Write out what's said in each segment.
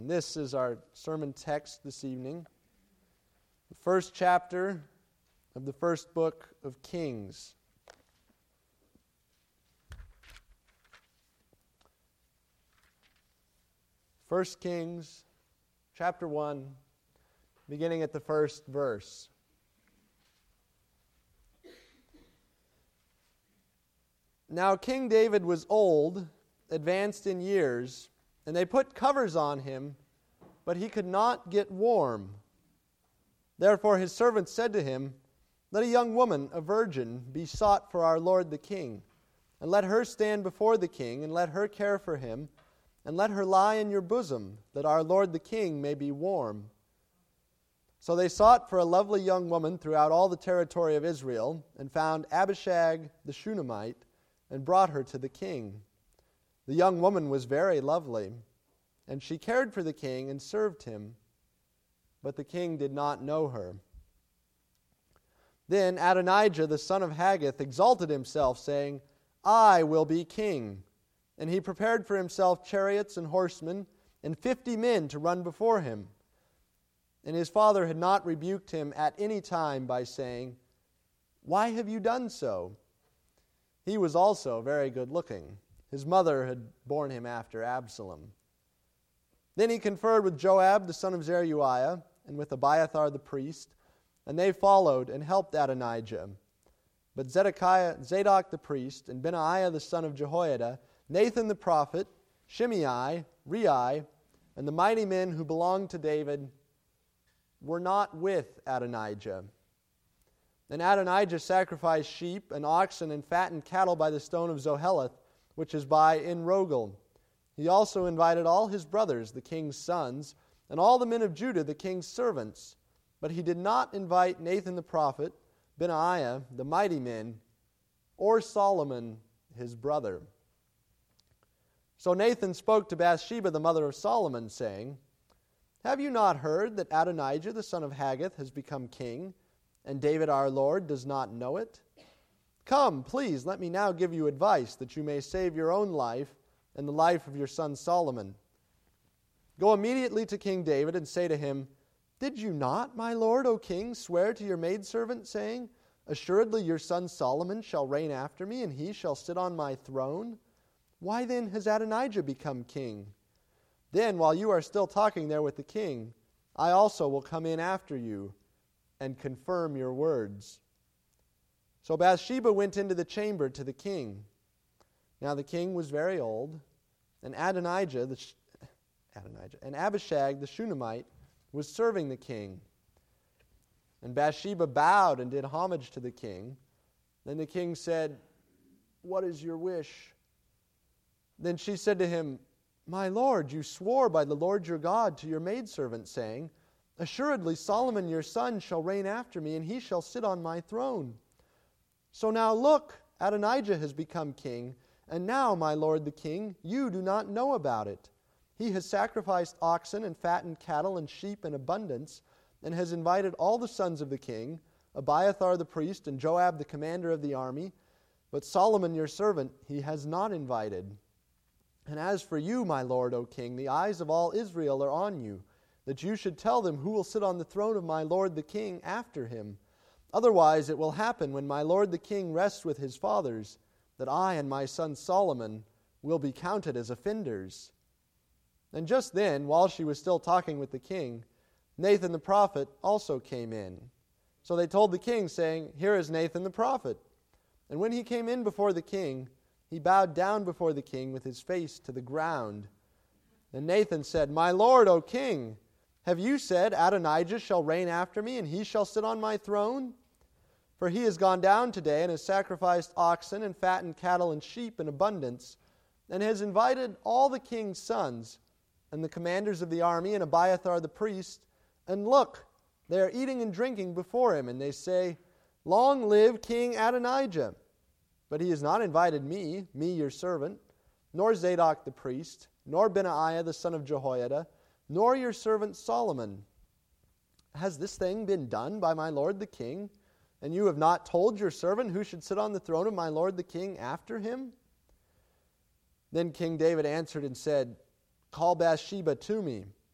This is our sermon text this evening, the first chapter of the first book of Kings. First Kings, chapter 1, beginning at the first verse. Now King David was old, advanced in years, and they put covers on him, but he could not get warm. Therefore his servants said to him, Let a young woman, a virgin, be sought for our lord the king, and let her stand before the king, and let her care for him, and let her lie in your bosom, that our lord the king may be warm. So they sought for a lovely young woman throughout all the territory of Israel, and found Abishag the Shunammite, and brought her to the king. The young woman was very lovely, and she cared for the king and served him, but the king did not know her. Then Adonijah the son of Haggith exalted himself, saying, I will be king. And he prepared for himself chariots and horsemen, and 50 men to run before him. And his father had not rebuked him at any time by saying, Why have you done so? He was also very good looking. His mother had borne him after Absalom. Then he conferred with Joab the son of Zeruiah, and with Abiathar the priest, and they followed and helped Adonijah. But Zadok the priest, and Benaiah the son of Jehoiada, Nathan the prophet, Shimei, Rei, and the mighty men who belonged to David were not with Adonijah. And Adonijah sacrificed sheep and oxen and fattened cattle by the stone of Zoheleth, which is by En-Rogel. He also invited all his brothers, the king's sons, and all the men of Judah, the king's servants. But he did not invite Nathan the prophet, Benaiah, the mighty men, or Solomon, his brother. So Nathan spoke to Bathsheba, the mother of Solomon, saying, Have you not heard that Adonijah, the son of Haggith, has become king, and David our Lord does not know it? Come, please, let me now give you advice, that you may save your own life and the life of your son Solomon. Go immediately to King David and say to him, Did you not, my lord, O king, swear to your maidservant, saying, Assuredly your son Solomon shall reign after me, and he shall sit on my throne? Why then has Adonijah become king? Then, while you are still talking there with the king, I also will come in after you and confirm your words. So Bathsheba went into the chamber to the king. Now the king was very old, and Abishag the Shunammite was serving the king. And Bathsheba bowed and did homage to the king. Then the king said, What is your wish? Then she said to him, My lord, you swore by the Lord your God to your maidservant, saying, Assuredly Solomon your son shall reign after me, and he shall sit on my throne. So now look, Adonijah has become king, and now, my lord the king, you do not know about it. He has sacrificed oxen and fattened cattle and sheep in abundance, and has invited all the sons of the king, Abiathar the priest and Joab the commander of the army, but Solomon your servant he has not invited. And as for you, my lord, O king, the eyes of all Israel are on you, that you should tell them who will sit on the throne of my lord the king after him. Otherwise it will happen when my lord the king rests with his fathers, that I and my son Solomon will be counted as offenders. And just then, while she was still talking with the king, Nathan the prophet also came in. So they told the king, saying, Here is Nathan the prophet. And when he came in before the king, he bowed down before the king with his face to the ground. And Nathan said, My lord, O king, have you said, Adonijah shall reign after me, and he shall sit on my throne? For he has gone down today and has sacrificed oxen and fattened cattle and sheep in abundance, and has invited all the king's sons and the commanders of the army and Abiathar the priest. And look, they are eating and drinking before him, and they say, Long live King Adonijah. But he has not invited me your servant, nor Zadok the priest, nor Benaiah the son of Jehoiada, nor your servant Solomon. Has this thing been done by my lord the king? And you have not told your servant who should sit on the throne of my lord the king after him? Then King David answered and said, Call Bathsheba to me.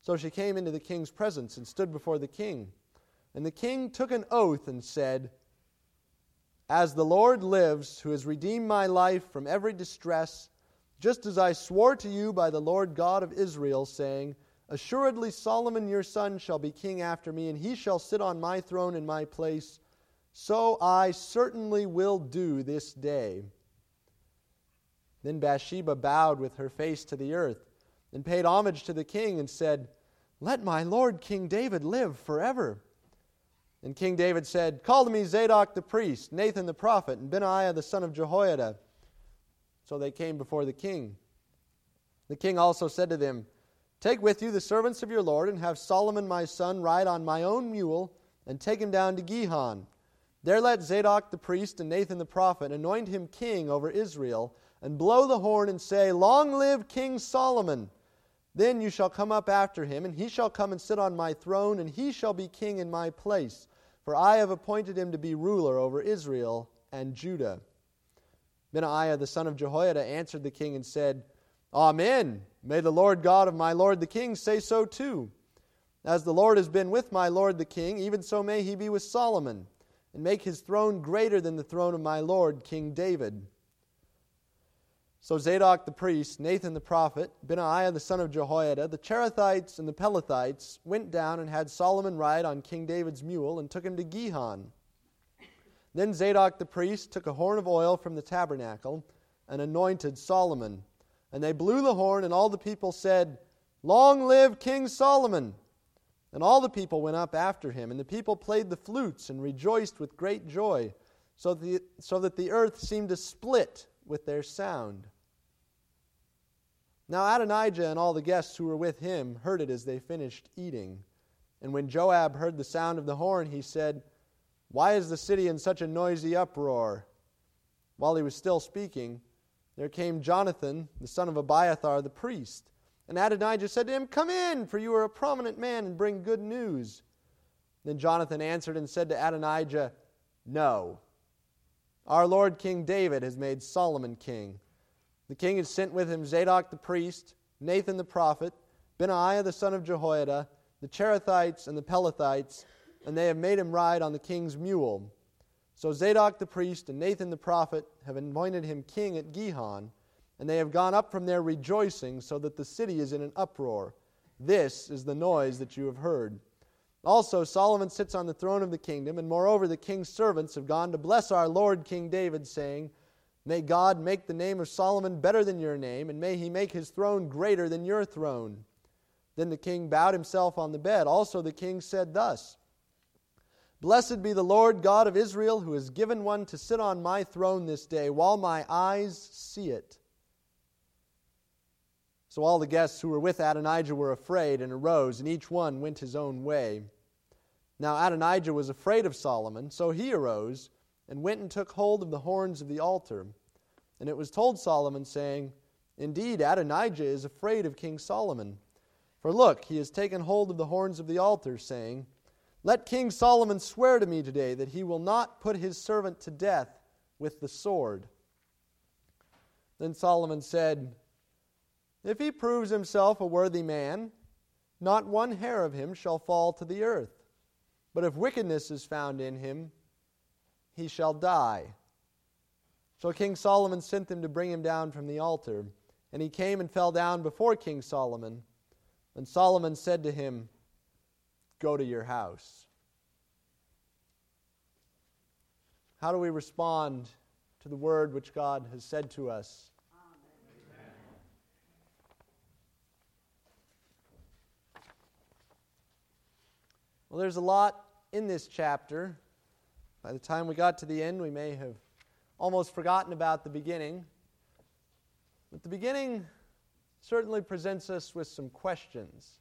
So she came into the king's presence and stood before the king. And the king took an oath and said, "As the Lord lives, who has redeemed my life from every distress, just as I swore to you by the Lord God of Israel, saying, Assuredly Solomon your son shall be king after me, and he shall sit on my throne in my place, so I certainly will do this day." Then Bathsheba bowed with her face to the earth, and paid homage to the king, and said, "Let my lord King David live forever." And King David said, "Call to me Zadok the priest, Nathan the prophet, and Benaiah the son of Jehoiada." So they came before the king. The king also said to them, "Take with you the servants of your lord, and have Solomon my son ride on my own mule, and take him down to Gihon. There let Zadok the priest and Nathan the prophet anoint him king over Israel, and blow the horn and say, 'Long live King Solomon!' Then you shall come up after him, and he shall come and sit on my throne, and he shall be king in my place. For I have appointed him to be ruler over Israel and Judah." Benaiah the son of Jehoiada answered the king and said, "Amen. May the Lord God of my lord the king say so too. As the Lord has been with my lord the king, even so may he be with Solomon, and make his throne greater than the throne of my lord King David." So Zadok the priest, Nathan the prophet, Benaiah the son of Jehoiada, the Cherethites and the Pelethites went down and had Solomon ride on King David's mule, and took him to Gihon. Then Zadok the priest took a horn of oil from the tabernacle and anointed Solomon. And they blew the horn, and all the people said, "Long live King Solomon!" And all the people went up after him, and the people played the flutes and rejoiced with great joy, so that the earth seemed to split with their sound. Now Adonijah and all the guests who were with him heard it as they finished eating. And when Joab heard the sound of the horn, he said, "Why is the city in such a noisy uproar?" While he was still speaking, there came Jonathan, the son of Abiathar the priest. And Adonijah said to him, "Come in, for you are a prominent man, and bring good news." Then Jonathan answered and said to Adonijah, "No. Our Lord King David has made Solomon king. The king has sent with him Zadok the priest, Nathan the prophet, Benaiah the son of Jehoiada, the Cherethites and the Pelethites, and they have made him ride on the king's mule. So Zadok the priest and Nathan the prophet have anointed him king at Gihon, and they have gone up from there rejoicing, so that the city is in an uproar. This is the noise that you have heard. Also Solomon sits on the throne of the kingdom, and moreover the king's servants have gone to bless our Lord King David, saying, 'May God make the name of Solomon better than your name, and may he make his throne greater than your throne.' Then the king bowed himself on the bed. Also the king said thus, 'Blessed be the Lord God of Israel, who has given one to sit on my throne this day, while my eyes see it.' So all the guests who were with Adonijah were afraid, and arose, and each one went his own way. Now Adonijah was afraid of Solomon, so he arose, and went and took hold of the horns of the altar. And it was told Solomon, saying, 'Indeed, Adonijah is afraid of King Solomon. For look, he has taken hold of the horns of the altar, saying, Let King Solomon swear to me today that he will not put his servant to death with the sword.' Then Solomon said, 'If he proves himself a worthy man, not one hair of him shall fall to the earth. But if wickedness is found in him, he shall die.' So King Solomon sent them to bring him down from the altar. And he came and fell down before King Solomon. And Solomon said to him, 'Go to your house.'" How do we respond to the word which God has said to us? Amen. Well, there's a lot in this chapter. By the time we got to the end, we may have almost forgotten about the beginning. But the beginning certainly presents us with some questions.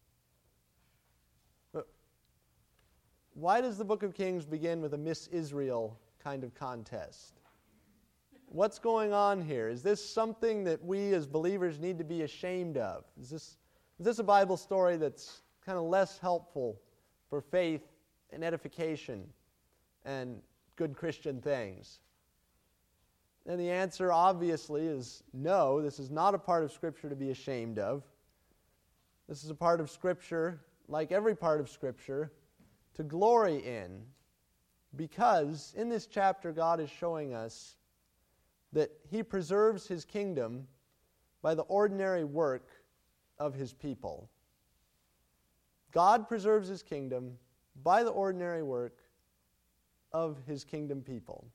Why does the book of Kings begin with a Miss Israel kind of contest? What's going on here? Is this something that we as believers need to be ashamed of? Is this a Bible story that's kind of less helpful for faith and edification and good Christian things? And the answer obviously is no, this is not a part of Scripture to be ashamed of. This is a part of Scripture, like every part of Scripture, to glory in, because in this chapter God is showing us that He preserves His kingdom by the ordinary work of His people. God preserves His kingdom by the ordinary work of His kingdom people.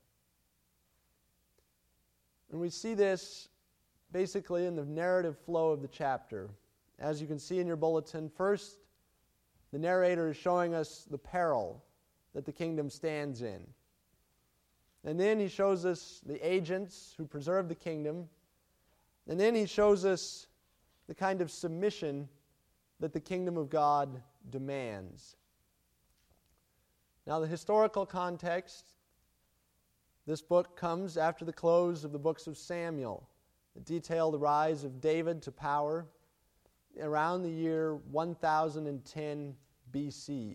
And we see this basically in the narrative flow of the chapter. As you can see in your bulletin, first, the narrator is showing us the peril that the kingdom stands in. And then he shows us the agents who preserve the kingdom. And then he shows us the kind of submission that the kingdom of God demands. Now, the historical context, this book comes after the close of the books of Samuel, that detail the rise of David to power around the year 1010 BC.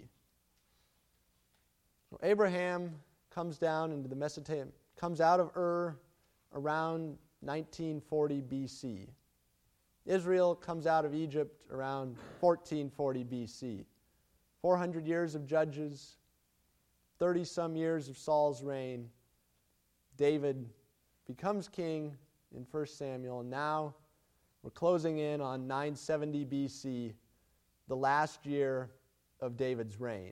So Abraham comes down into the Mesopotamia, comes out of Ur around 1940 BC. Israel comes out of Egypt around 1440 BC. 400 years of judges, 30-some years of Saul's reign. David becomes king in 1 Samuel, and now we're closing in on 970 BC, the last year of David's reign.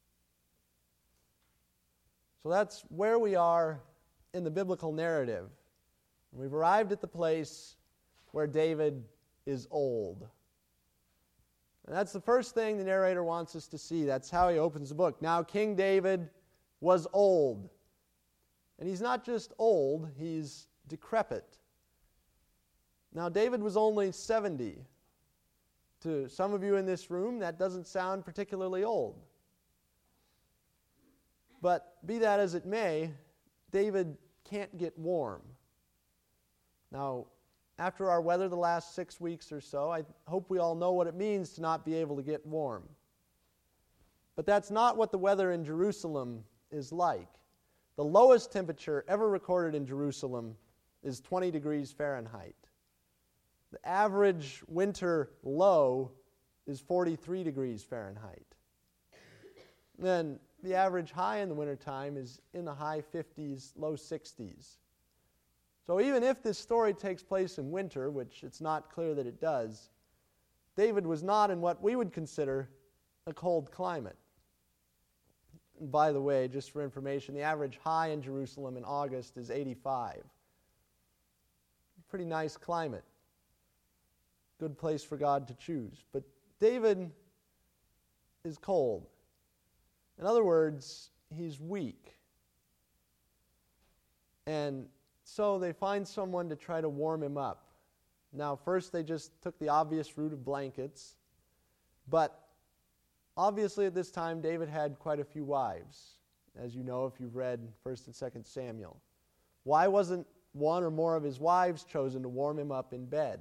So that's where we are in the biblical narrative. We've arrived at the place where David is old. And that's the first thing the narrator wants us to see. That's how he opens the book. Now, King David was old. And he's not just old, he's decrepit. Now, David was only 70. To some of you in this room, that doesn't sound particularly old. But be that as it may, David can't get warm. Now, after our weather the last 6 weeks or so, I hope we all know what it means to not be able to get warm. But that's not what the weather in Jerusalem is like. The lowest temperature ever recorded in Jerusalem is 20 degrees Fahrenheit. The average winter low is 43 degrees Fahrenheit. Then the average high in the wintertime is in the high 50s, low 60s. So even if this story takes place in winter, which it's not clear that it does, David was not in what we would consider a cold climate. And by the way, just for information, the average high in Jerusalem in August is 85. Pretty nice climate. Good place for God to choose. But David is cold. In other words, he's weak. And so they find someone to try to warm him up. Now, first they just took the obvious route of blankets. But obviously at this time, David had quite a few wives, as you know if you've read 1 and 2 Samuel. Why wasn't one or more of his wives chosen to warm him up in bed?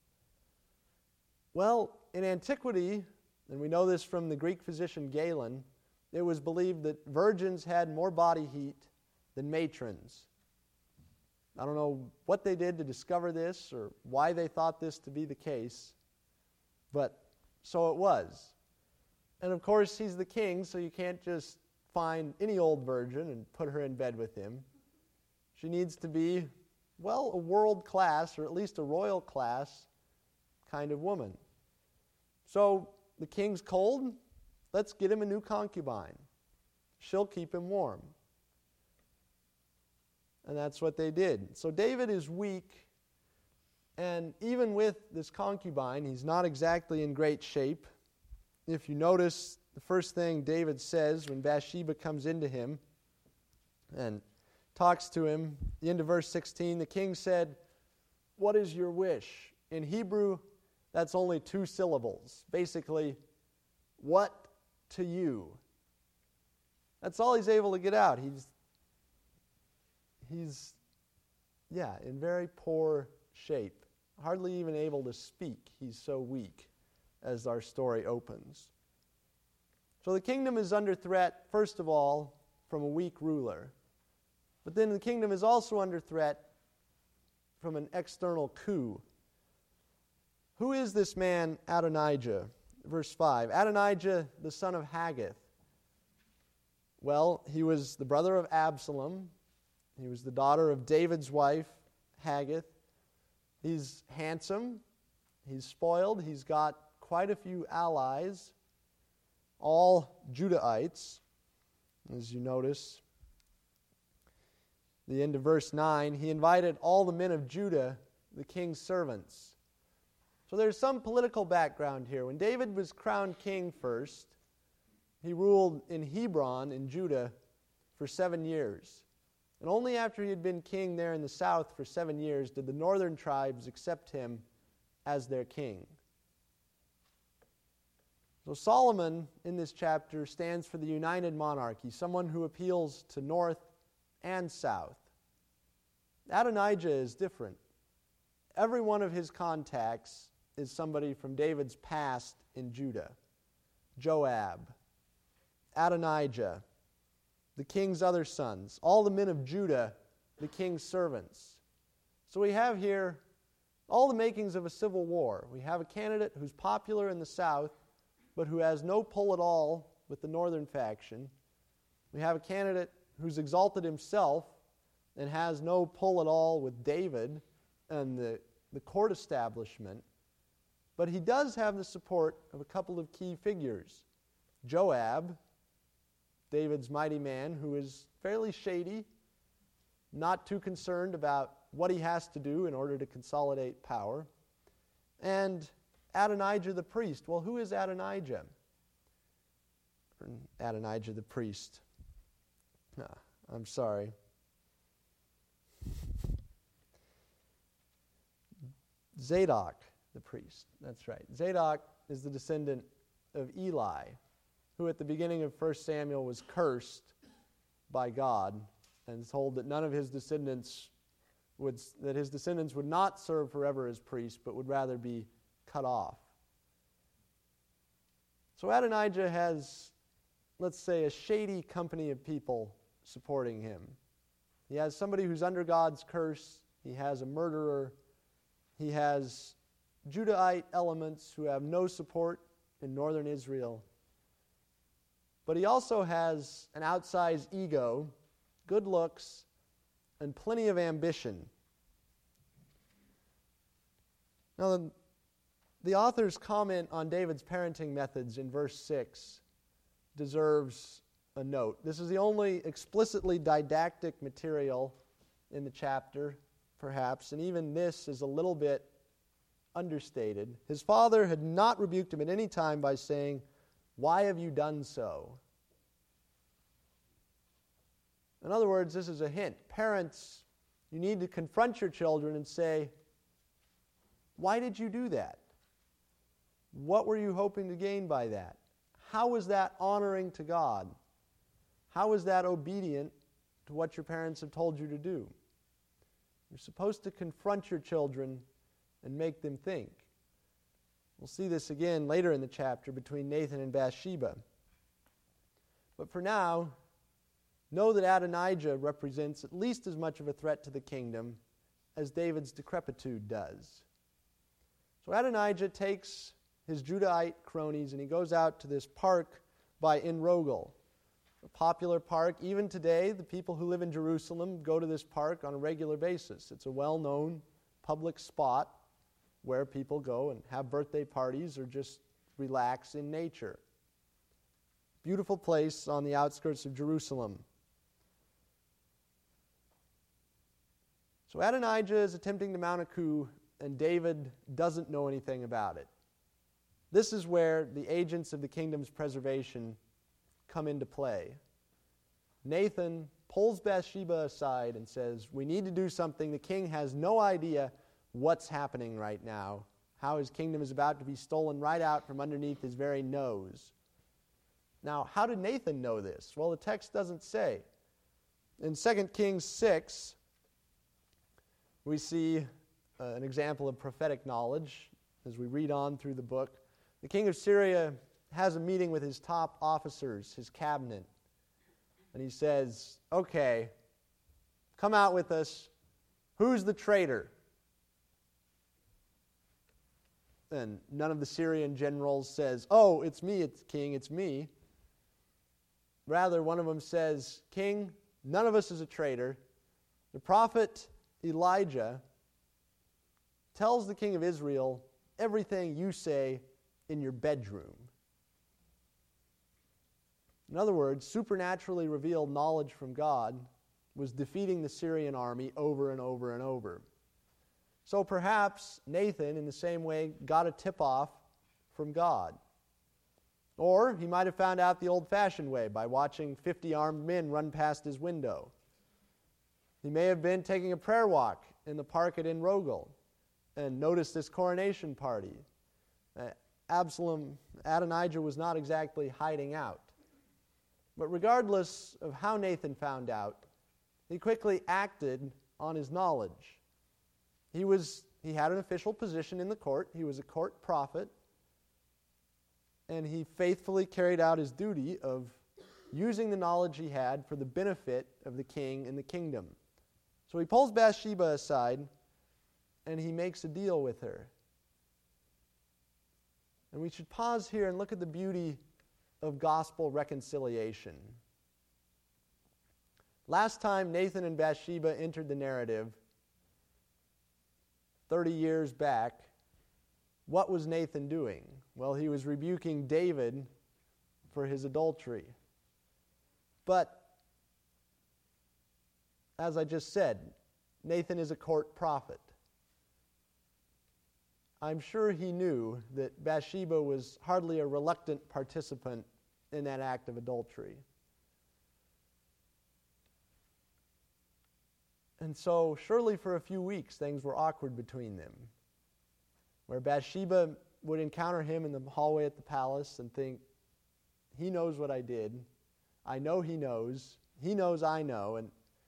Well, in antiquity, and we know this from the Greek physician Galen, it was believed that virgins had more body heat than matrons. I don't know what they did to discover this or why they thought this to be the case, but so it was. And of course, he's the king, so you can't just find any old virgin and put her in bed with him. She needs to be, well, a world class, or at least a royal class kind of woman. So the king's cold, let's get him a new concubine. She'll keep him warm. And that's what they did. So David is weak, and even with this concubine, he's not exactly in great shape. If you notice, the first thing David says when Bathsheba comes into him and talks to him, the end of verse 16, the king said, "What is your wish?" In Hebrew, that's only 2 syllables. Basically, what to you? That's all he's able to get out. He's in very poor shape. Hardly even able to speak. He's so weak, as our story opens. So the kingdom is under threat, first of all, from a weak ruler. But then the kingdom is also under threat from an external coup. Who is this man Adonijah? Verse 5, Adonijah, the son of Haggith. Well, he was the brother of Absalom. He was the daughter of David's wife, Haggith. He's handsome. He's spoiled. He's got quite a few allies, all Judahites, as you notice. The end of verse 9, he invited all the men of Judah, the king's servants. So there's some political background here. When David was crowned king first, he ruled in Hebron in Judah for 7 years. And only after he had been king there in the south for 7 years did the northern tribes accept him as their king. So Solomon in this chapter stands for the united monarchy, someone who appeals to north and south. Adonijah is different. Every one of his contacts is somebody from David's past in Judah. Joab, Adonijah, the king's other sons, all the men of Judah, the king's servants. So we have here all the makings of a civil war. We have a candidate who's popular in the south, but who has no pull at all with the northern faction. We have a candidate who's exalted himself and has no pull at all with David and the court establishment. But he does have the support of a couple of key figures. Joab, David's mighty man, who is fairly shady, not too concerned about what he has to do in order to consolidate power. And Adonijah the priest. Well, who is Adonijah? Adonijah the priest. I'm sorry. Zadok the priest. That's right. Zadok is the descendant of Eli, who at the beginning of 1 Samuel was cursed by God and told that none of his descendants would not serve forever as priests, but would rather be cut off. So Adonijah has, let's say, a shady company of people supporting him. He has somebody who's under God's curse. He has a murderer. He has Judahite elements who have no support in northern Israel. But he also has an outsized ego, good looks, and plenty of ambition. Now, the author's comment on David's parenting methods in verse 6 deserves a note. This is the only explicitly didactic material in the chapter, perhaps, and even this is a little bit understated. His father had not rebuked him at any time by saying, "Why have you done so?" In other words, this is a hint. Parents, you need to confront your children and say, "Why did you do that? What were you hoping to gain by that? How was that honoring to God? How was that obedient to what your parents have told you to do?" You're supposed to confront your children and make them think. We'll see this again later in the chapter between Nathan and Bathsheba. But for now, know that Adonijah represents at least as much of a threat to the kingdom as David's decrepitude does. So Adonijah takes his Judahite cronies and he goes out to this park by En-Rogel, a popular park. Even today, the people who live in Jerusalem go to this park on a regular basis. It's a well-known public spot where people go and have birthday parties or just relax in nature. Beautiful place on the outskirts of Jerusalem. So Adonijah is attempting to mount a coup, and David doesn't know anything about it. This is where the agents of the kingdom's preservation come into play. Nathan pulls Bathsheba aside and says, "We need to do something. The king has no idea what's happening right now, how his kingdom is about to be stolen right out from underneath his very nose." Now, how did Nathan know this? Well, the text doesn't say. In 2 Kings 6, we see an example of prophetic knowledge as we read on through the book. The king of Syria has a meeting with his top officers, his cabinet, and he says, "Okay, come out with us. Who's the traitor?" And none of the Syrian generals says, "Oh, it's me, it's king, it's me." Rather, one of them says, "King, none of us is a traitor. The prophet Elijah tells the king of Israel everything you say in your bedroom." In other words, supernaturally revealed knowledge from God was defeating the Syrian army over and over and over. So perhaps Nathan, in the same way, got a tip-off from God. Or he might have found out the old-fashioned way by watching 50 armed men run past his window. He may have been taking a prayer walk in the park at Enrogel and noticed this coronation party. Adonijah was not exactly hiding out. But regardless of how Nathan found out, he quickly acted on his knowledge. He had an official position in the court. He was a court prophet. And he faithfully carried out his duty of using the knowledge he had for the benefit of the king and the kingdom. So he pulls Bathsheba aside and he makes a deal with her. And we should pause here and look at the beauty of gospel reconciliation. Last time Nathan and Bathsheba entered the narrative, 30 years back, what was Nathan doing? Well, he was rebuking David for his adultery. But, as I just said, Nathan is a court prophet. I'm sure he knew that Bathsheba was hardly a reluctant participant in that act of adultery. And so, surely for a few weeks, things were awkward between them, where Bathsheba would encounter him in the hallway at the palace and think, he knows what I did, I know he knows I know,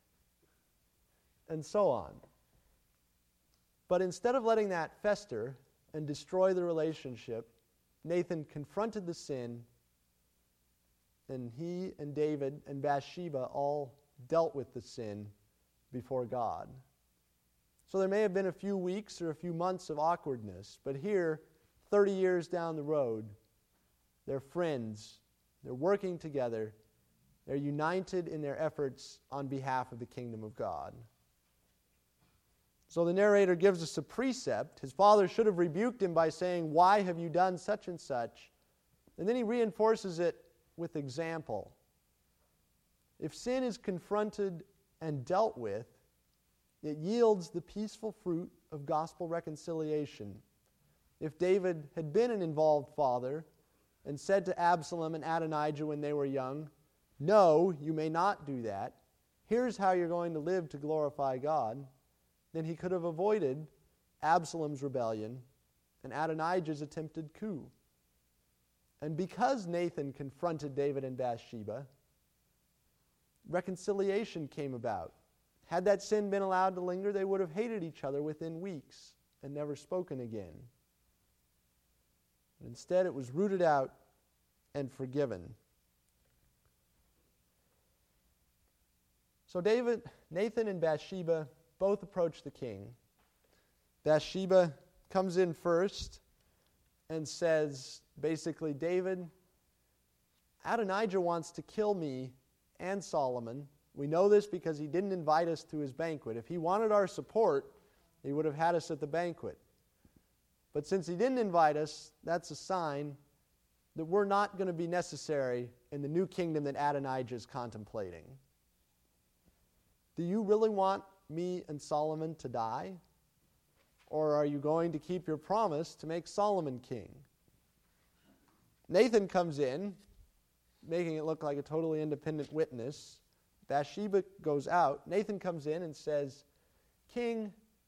and so on. But instead of letting that fester and destroy the relationship, Nathan confronted the sin, and he and David and Bathsheba all dealt with the sin before God. So there may have been a few weeks or a few months of awkwardness, but here, 30 years down the road, they're friends, they're working together, they're united in their efforts on behalf of the kingdom of God. So the narrator gives us a precept. His father should have rebuked him by saying, "Why have you done such and such?" And then he reinforces it with example. If sin is confronted and dealt with, it yields the peaceful fruit of gospel reconciliation. If David had been an involved father and said to Absalom and Adonijah when they were young, "No, you may not do that. Here's how you're going to live to glorify God," then he could have avoided Absalom's rebellion and Adonijah's attempted coup. And because Nathan confronted David and Bathsheba, reconciliation came about. Had that sin been allowed to linger, they would have hated each other within weeks and never spoken again. But instead, it was rooted out and forgiven. So Nathan and Bathsheba both approach the king. Bathsheba comes in first and says, basically, "David, Adonijah wants to kill me and Solomon. We know this because he didn't invite us to his banquet. If he wanted our support, he would have had us at the banquet. But since he didn't invite us, that's a sign that we're not going to be necessary in the new kingdom that Adonijah is contemplating. Do you really want me and Solomon to die? Or are you going to keep your promise to make Solomon king?" Nathan comes in, making it look like a totally independent witness. Bathsheba goes out. Nathan comes in and says, "King,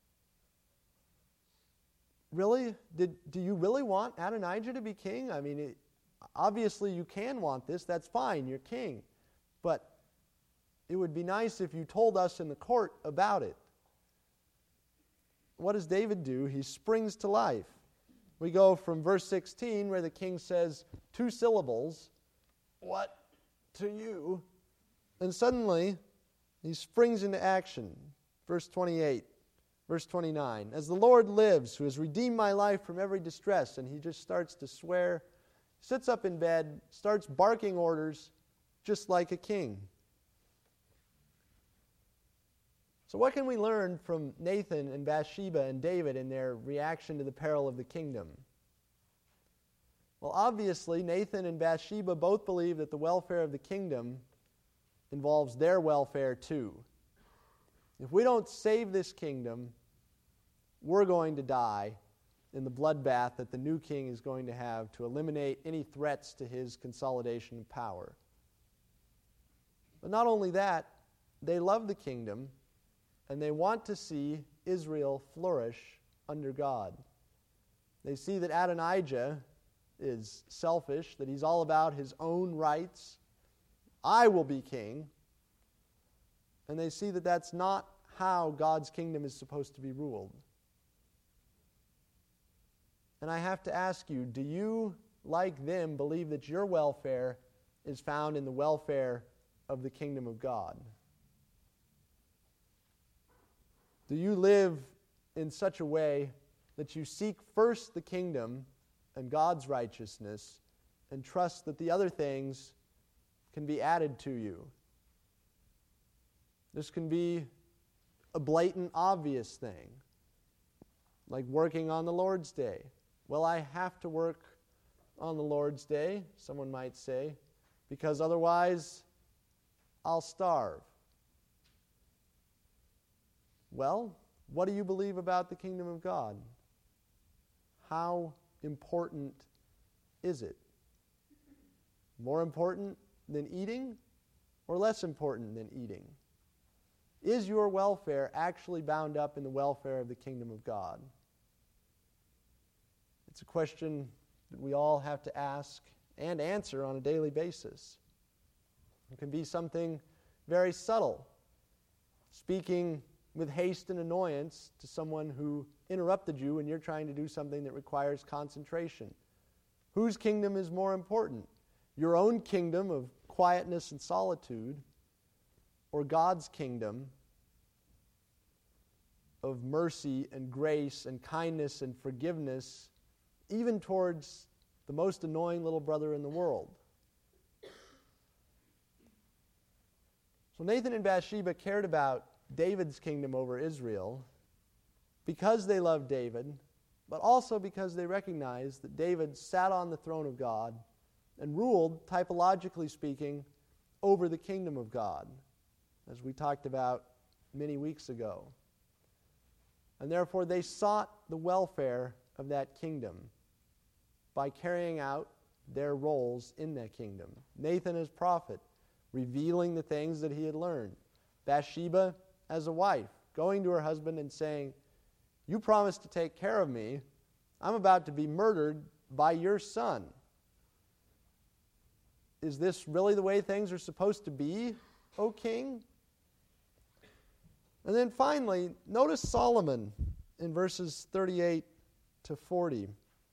really? Do you really want Adonijah to be king? I mean, obviously you can want this. That's fine. You're king. But it would be nice if you told us in the court about it." What does David do? He springs to life. We go from verse 16 where the king says 2 syllables, "What to you?" And suddenly he springs into action. Verse 28, Verse 29, as the Lord lives, who has redeemed my life from every distress, and he just starts to swear, sits up in bed, starts barking orders just like a king. So what can we learn from Nathan and Bathsheba and David in their reaction to the peril of the kingdom? Well, obviously, Nathan and Bathsheba both believe that the welfare of the kingdom involves their welfare too. If we don't save this kingdom, we're going to die in the bloodbath that the new king is going to have to eliminate any threats to his consolidation of power. But not only that, they love the kingdom and they want to see Israel flourish under God. They see that Adonijah is selfish, that he's all about his own rights. I will be king. And they see that that's not how God's kingdom is supposed to be ruled. And I have to ask you, do you, like them, believe that your welfare is found in the welfare of the kingdom of God? Do you live in such a way that you seek first the kingdom and God's righteousness and trust that the other things can be added to you? This can be a blatant, obvious thing, like working on the Lord's Day. Well, I have to work on the Lord's Day, someone might say, because otherwise I'll starve. Well, what do you believe about the kingdom of God? How important is it? More important than eating or less important than eating? Is your welfare actually bound up in the welfare of the kingdom of God? It's a question that we all have to ask and answer on a daily basis. It can be something very subtle, speaking with haste and annoyance to someone who interrupted you when you're trying to do something that requires concentration. Whose kingdom is more important? Your own kingdom of quietness and solitude, or God's kingdom of mercy and grace and kindness and forgiveness, even towards the most annoying little brother in the world? So Nathan and Bathsheba cared about David's kingdom over Israel because they loved David, but also because they recognized that David sat on the throne of God and ruled, typologically speaking, over the kingdom of God, as we talked about many weeks ago. And therefore they sought the welfare of that kingdom by carrying out their roles in that kingdom. Nathan as prophet, revealing the things that he had learned. Bathsheba as a wife, going to her husband and saying, "You promised to take care of me. I'm about to be murdered by your son. Is this really the way things are supposed to be, O king?" And then finally, notice Solomon in verses 38 to 40.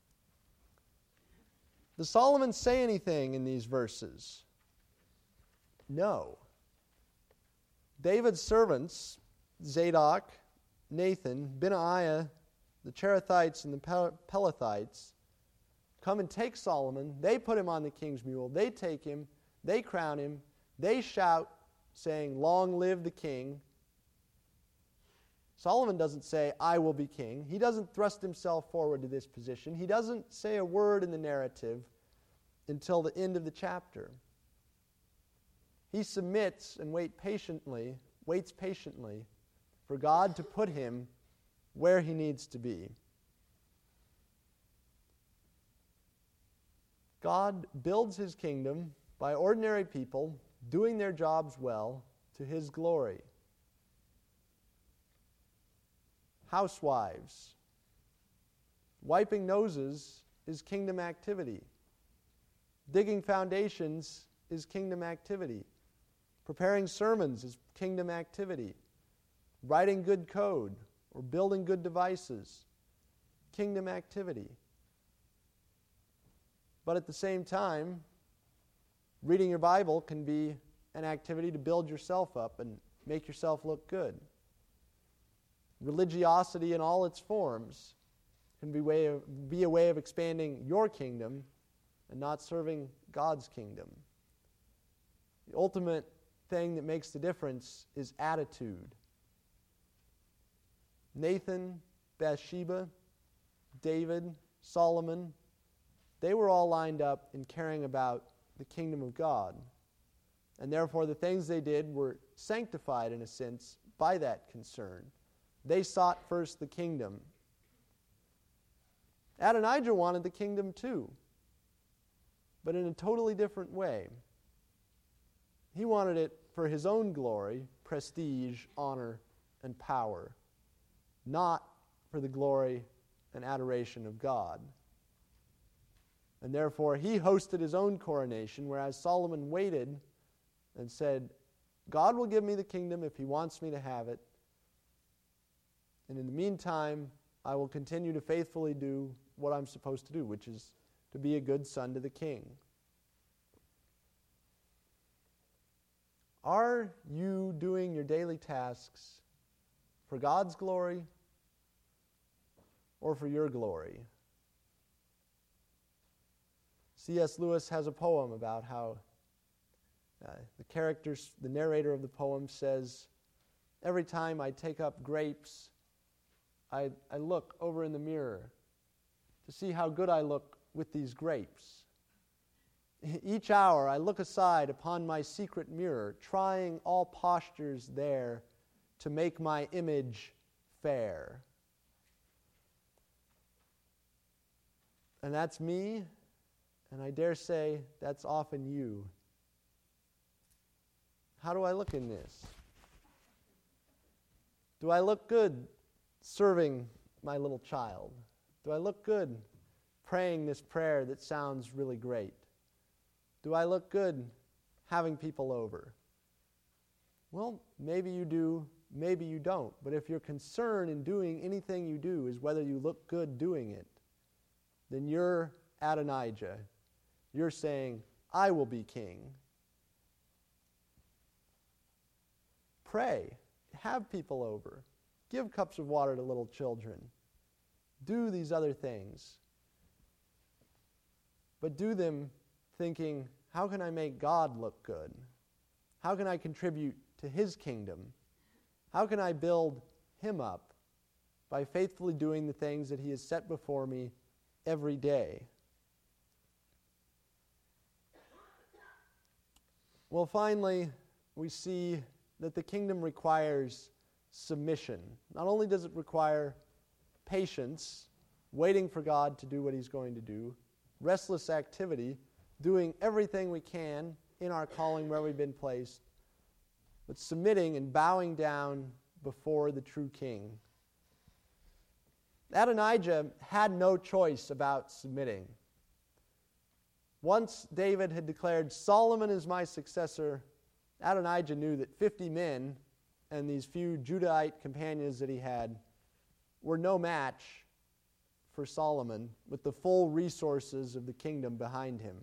Does Solomon say anything in these verses? No. David's servants, Zadok, Nathan, Benaiah, the Cherethites, and the Pelethites, come and take Solomon. They put him on the king's mule. They take him. They crown him. They shout, saying, "Long live the king." Solomon doesn't say, "I will be king." He doesn't thrust himself forward to this position. He doesn't say a word in the narrative until the end of the chapter. He submits and waits patiently for God to put him where he needs to be. God builds his kingdom by ordinary people doing their jobs well to his glory. Housewives, wiping noses is kingdom activity. Digging foundations is kingdom activity. Preparing sermons is kingdom activity. Writing good code or building good devices, kingdom activity. But at the same time, reading your Bible can be an activity to build yourself up and make yourself look good. religiosity in all its forms can be a way of expanding your kingdom and not serving God's kingdom. The ultimate thing that makes the difference is attitude. Nathan, Bathsheba, David, Solomon, they were all lined up in caring about the kingdom of God. And therefore the things they did were sanctified in a sense by that concern. They sought first the kingdom. Adonijah wanted the kingdom too, but in a totally different way. He wanted it for his own glory, prestige, honor, and power, not for the glory and adoration of God. And therefore he hosted his own coronation, whereas Solomon waited and said, God will give me the kingdom if he wants me to have it. And in the meantime, I will continue to faithfully do what I'm supposed to do, which is to be a good son to the king. Are you doing your daily tasks for God's glory or for your glory? C.S. Lewis has a poem about how the narrator of the poem says, every time I take up grapes, I look over in the mirror to see how good I look with these grapes. Each hour I look aside upon my secret mirror, trying all postures there to make my image fair. And that's me, and I dare say that's often you. How do I look in this? Do I look good serving my little child? Do I look good praying this prayer that sounds really great? Do I look good having people over? Well, maybe you do, maybe you don't. But if your concern in doing anything you do is whether you look good doing it, then you're Adonijah. You're saying, I will be king. Pray. Have people over. Give cups of water to little children. Do these other things. But do them thinking, how can I make God look good? How can I contribute to his kingdom? How can I build him up by faithfully doing the things that he has set before me every day? Well, finally, we see that the kingdom requires submission. Not only does it require patience, waiting for God to do what he's going to do, restless activity, doing everything we can in our calling where we've been placed, but submitting and bowing down before the true king. Adonijah had no choice about submitting. Once David had declared, Solomon is my successor, Adonijah knew that 50 men and these few Judahite companions that he had were no match for Solomon with the full resources of the kingdom behind him.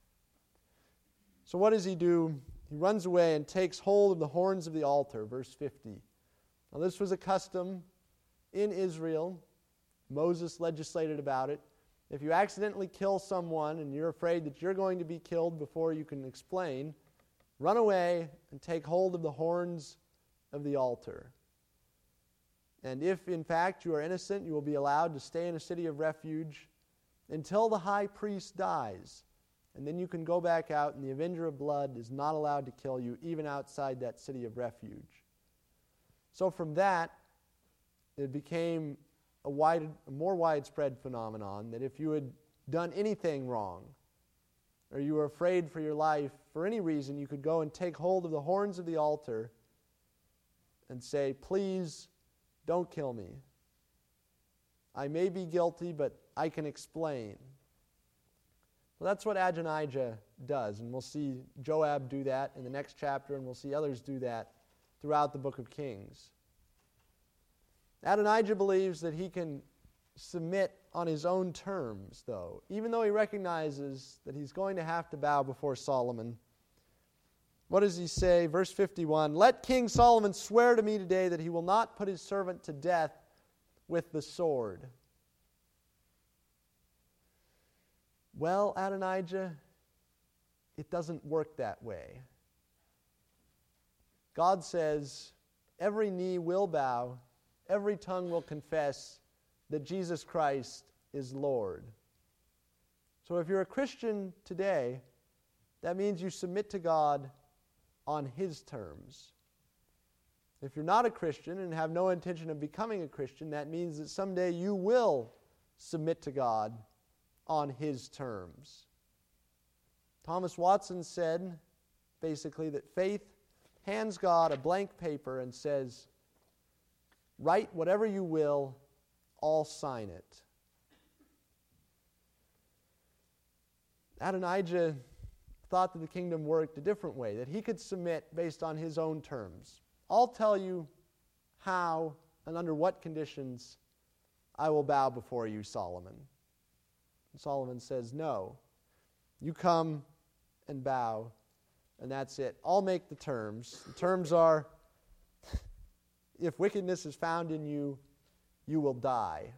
So what does he do? He runs away and takes hold of the horns of the altar, verse 50. Now this was a custom in Israel. Moses legislated about it. If you accidentally kill someone and you're afraid that you're going to be killed before you can explain, run away and take hold of the horns of the altar. And if in fact you are innocent, you will be allowed to stay in a city of refuge until the high priest dies. And then you can go back out, and the avenger of blood is not allowed to kill you even outside that city of refuge. So from that, it became a more widespread phenomenon that if you had done anything wrong, or you were afraid for your life for any reason, you could go and take hold of the horns of the altar and say, please don't kill me. I may be guilty, but I can explain. Well, that's what Adonijah does, and we'll see Joab do that in the next chapter, and we'll see others do that throughout the book of Kings. Adonijah believes that he can submit on his own terms, though, even though he recognizes that he's going to have to bow before Solomon. What does he say? Verse 51, let King Solomon swear to me today that he will not put his servant to death with the sword. Well, Adonijah, it doesn't work that way. God says, every knee will bow, every tongue will confess that Jesus Christ is Lord. So if you're a Christian today, that means you submit to God on His terms. If you're not a Christian and have no intention of becoming a Christian, that means that someday you will submit to God on His terms. Thomas Watson said, basically, that faith hands God a blank paper and says, write whatever you will, I'll sign it. Adonijah thought that the kingdom worked a different way, that he could submit based on his own terms. I'll tell you how and under what conditions I will bow before you, Solomon. And Solomon says, no. You come and bow, and that's it. I'll make the terms. The terms are, if wickedness is found in you, you will die.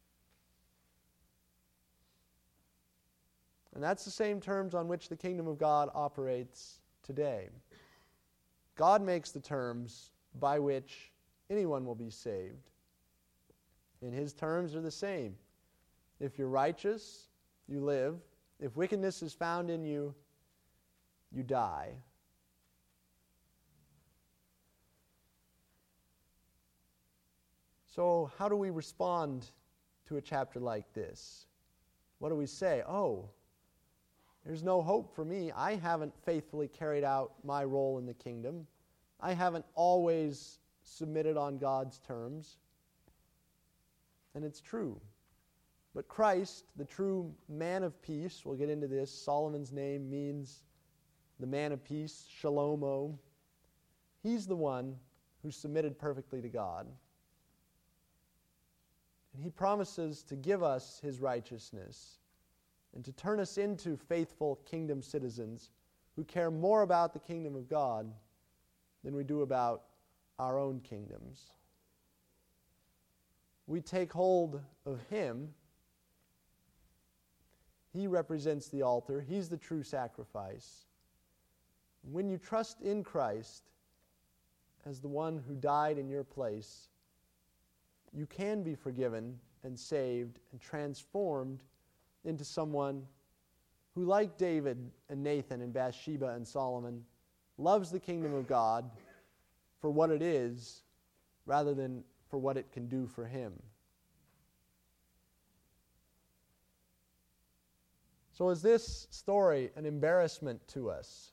And that's the same terms on which the kingdom of God operates today. God makes the terms by which anyone will be saved. And His terms are the same. If you're righteous, you live. If wickedness is found in you, you die. So, how do we respond to a chapter like this? What do we say? Oh, there's no hope for me. I haven't faithfully carried out my role in the kingdom. I haven't always submitted on God's terms. And it's true. But Christ, the true man of peace, we'll get into this. Solomon's name means the man of peace, Shalomo. He's the one who submitted perfectly to God. And He promises to give us His righteousness and to turn us into faithful kingdom citizens who care more about the kingdom of God than we do about our own kingdoms. We take hold of Him. He represents the altar. He's the true sacrifice. When you trust in Christ as the one who died in your place, you can be forgiven and saved and transformed into someone who, like David and Nathan and Bathsheba and Solomon, loves the kingdom of God for what it is rather than for what it can do for him. So is this story an embarrassment to us?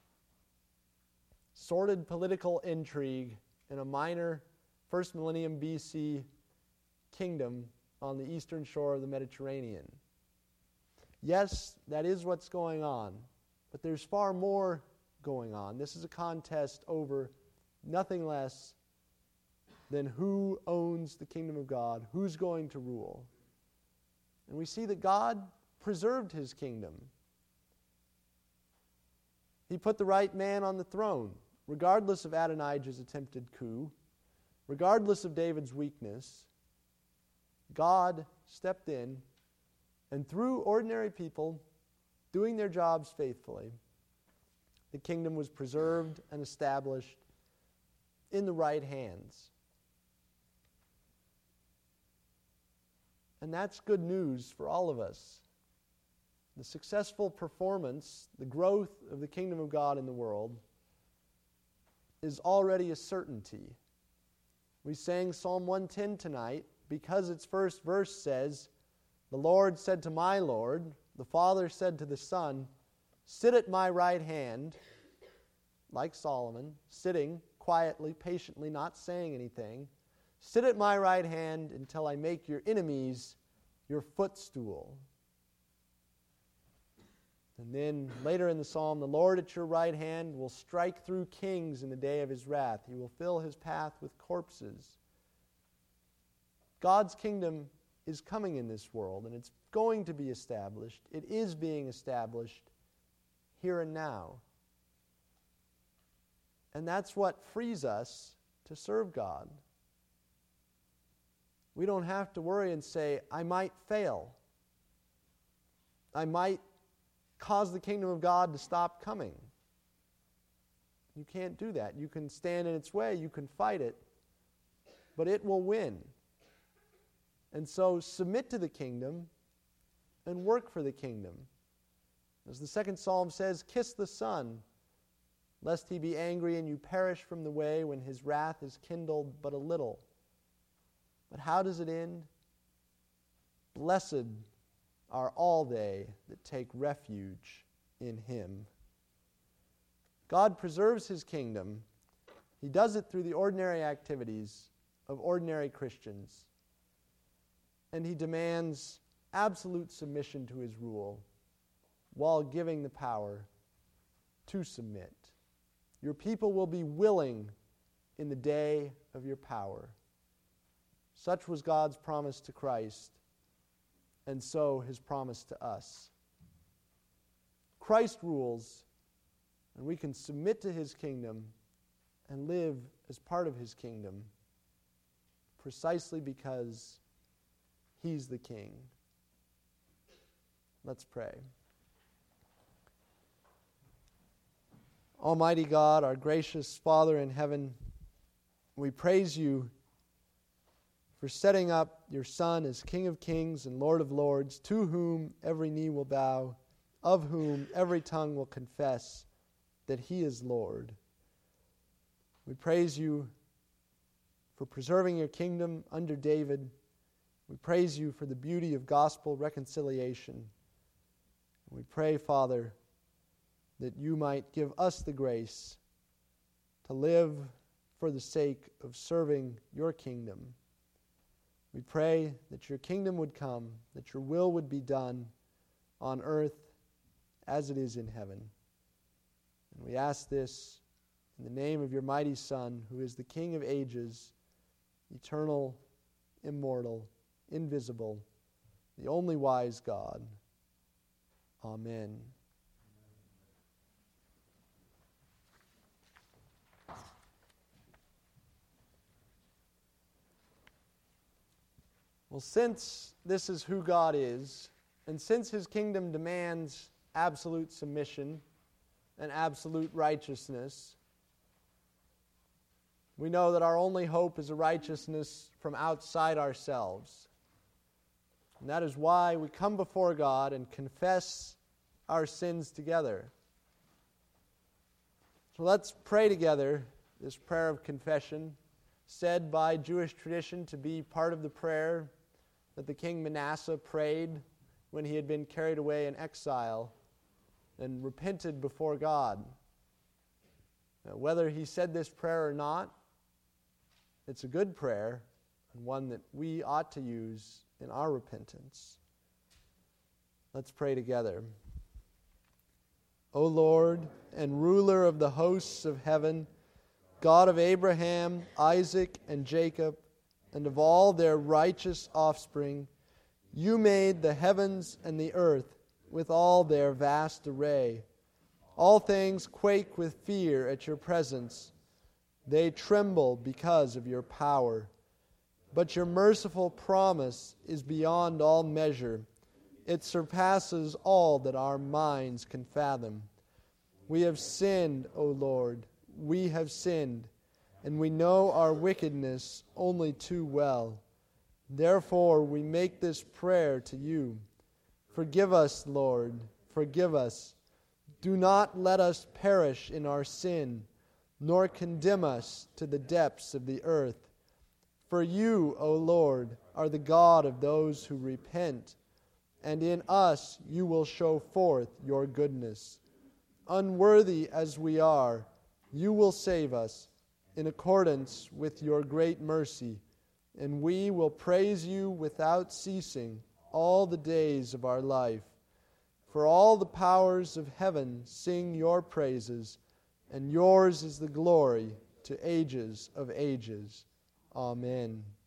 Sordid political intrigue in a minor first millennium BC kingdom on the eastern shore of the Mediterranean. Yes, that is what's going on, but there's far more going on. This is a contest over nothing less than who owns the kingdom of God, who's going to rule. And we see that God preserved His kingdom. He put the right man on the throne, regardless of Adonijah's attempted coup, regardless of David's weakness. God stepped in, and through ordinary people doing their jobs faithfully, the kingdom was preserved and established in the right hands. And that's good news for all of us. The successful performance, the growth of the kingdom of God in the world is already a certainty. We sang Psalm 110 tonight because its first verse says, "The Lord said to my Lord, the Father said to the Son, sit at my right hand," like Solomon, sitting quietly, patiently, not saying anything. "Sit at my right hand until I make your enemies your footstool." And then later in the psalm, "The Lord at your right hand will strike through kings in the day of His wrath. He will fill His path with corpses." God's kingdom is coming in this world, and it's going to be established. It is being established here and now. And that's what frees us to serve God. we don't have to worry and say, I might fail. I might cause the kingdom of God to stop coming. You can't do that. You can stand in its way, you can fight it, but it will win. And so submit to the kingdom and work for the kingdom. As the second psalm says, kiss the Son, lest he be angry and you perish from the way when his wrath is kindled but a little. But how does it end? Blessed are all they that take refuge in him. God preserves his kingdom. He does it through the ordinary activities of ordinary Christians. And he demands absolute submission to his rule while giving the power to submit. Your people will be willing in the day of your power. Such was God's promise to Christ, and so his promise to us. Christ rules, and we can submit to his kingdom and live as part of his kingdom precisely because he's the king. Let's pray. Almighty God, our gracious Father in heaven, we praise you for setting up your Son as King of kings and Lord of lords, to whom every knee will bow, of whom every tongue will confess that he is Lord. We praise you for preserving your kingdom under David. We praise you for the beauty of gospel reconciliation. We pray, Father, that you might give us the grace to live for the sake of serving your kingdom. We pray that your kingdom would come, that your will would be done on earth as it is in heaven. And we ask this in the name of your mighty Son, who is the King of ages, eternal, immortal, invisible, the only wise God. Amen. Well, since this is who God is, and since his kingdom demands absolute submission and absolute righteousness, we know that our only hope is a righteousness from outside ourselves. And that is why we come before God and confess our sins together. So let's pray together this prayer of confession, said by Jewish tradition to be part of the prayer that the king Manasseh prayed when he had been carried away in exile and repented before God. Now, whether he said this prayer or not, it's a good prayer and one that we ought to use in our repentance. Let's pray together. O Lord and ruler of the hosts of heaven, God of Abraham, Isaac, and Jacob, and of all their righteous offspring, you made the heavens and the earth with all their vast array. All things quake with fear at your presence. They tremble because of your power. But your merciful promise is beyond all measure. It surpasses all that our minds can fathom. We have sinned, O Lord, we have sinned, and we know our wickedness only too well. Therefore, we make this prayer to you. Forgive us, Lord, forgive us. Do not let us perish in our sin, nor condemn us to the depths of the earth. For you, O Lord, are the God of those who repent, and in us you will show forth your goodness. Unworthy as we are, you will save us in accordance with your great mercy, and we will praise you without ceasing all the days of our life. For all the powers of heaven sing your praises, and yours is the glory to ages of ages. Amen.